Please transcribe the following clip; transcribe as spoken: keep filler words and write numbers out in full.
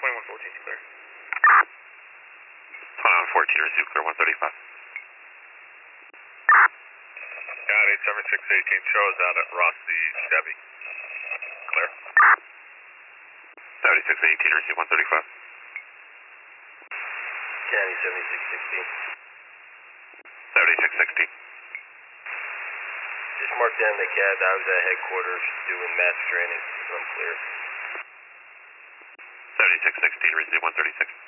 twenty-one fourteen, clear. twenty-one fourteen, receive clear, one thirty-five. Got it, seven six eighteen shows out at Rossi Chevy. Clear. seventy-six eighteen, receive one thirty-five. County seventy-six sixteen. seventy-six sixteen. Just mark down the cab. I was at headquarters doing mass training, so I'm clear. seventy-six sixteen, receive one thirty-six.